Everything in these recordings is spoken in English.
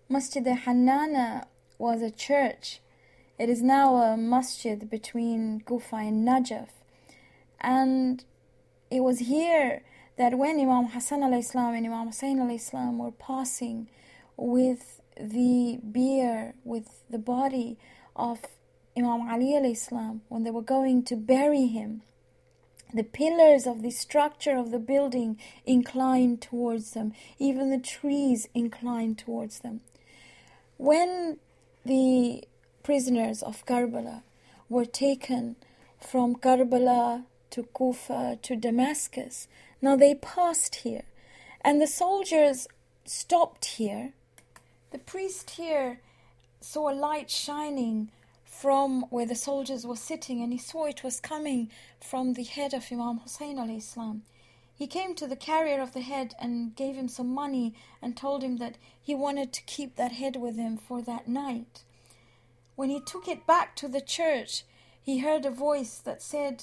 Masjid Hannana was a church. It is now a masjid between Kufa and Najaf. And it was here that when Imam Hassan alayhi salam and Imam Hussein alayhi salam were passing with the bier, with the body of Imam Ali alayhi salam, when they were going to bury him, the pillars of the structure of the building inclined towards them. Even the trees inclined towards them. When the prisoners of Karbala were taken from Karbala to Kufa to Damascus, now they passed here. And the soldiers stopped here. The priest here saw a light shining from where the soldiers were sitting, and he saw it was coming from the head of Imam Hussein alayhi salam. He came to the carrier of the head and gave him some money and told him that he wanted to keep that head with him for that night. When he took it back to the church, he heard a voice that said,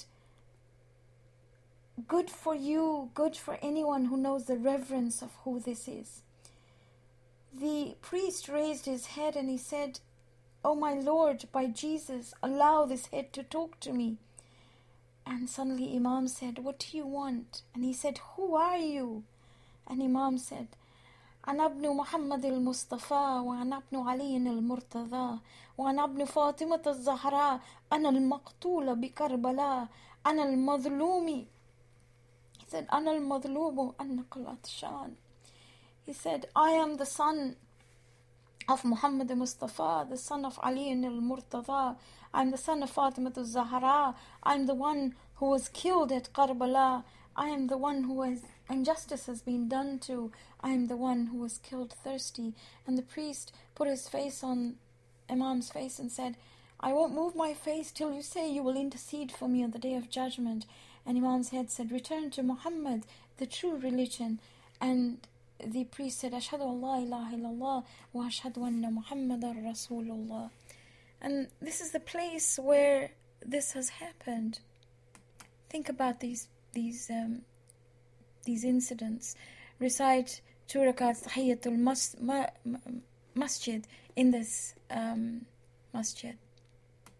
"Good for you, good for anyone who knows the reverence of who this is." The priest raised his head and he said, "Oh my Lord, by Jesus, allow this head to talk to me." And suddenly Imam said, "What do you want?" And he said, "Who are you?" And Imam said, "أنا ابن محمد المصطفى وأنا ابن علي المرتضى وأنا ابن فاطمة الزهراء أنا المقتول بكربلاء أنا المظلوم." He said, "أنا المظلوم أنق العطشان." He said, "I am the son of Muhammad al-Mustafa, the son of Ali al-Murtada. I'm the son of Fatima al-Zahra. I'm the one who was killed at Karbala. I am the one who has injustice has been done to. I am the one who was killed thirsty." And the priest put his face on Imam's face and said, "I won't move my face till you say you will intercede for me on the day of judgment." And Imam's head said, "Return to Muhammad, the true religion." And the priest said, "Ashhadu an la ilaha illallah wa ashhadu anna Muhammadan Rasulullah." And this is the place where this has happened. Think about these incidents. Recite 2 rakats Tahiyyatul Masjid in this masjid.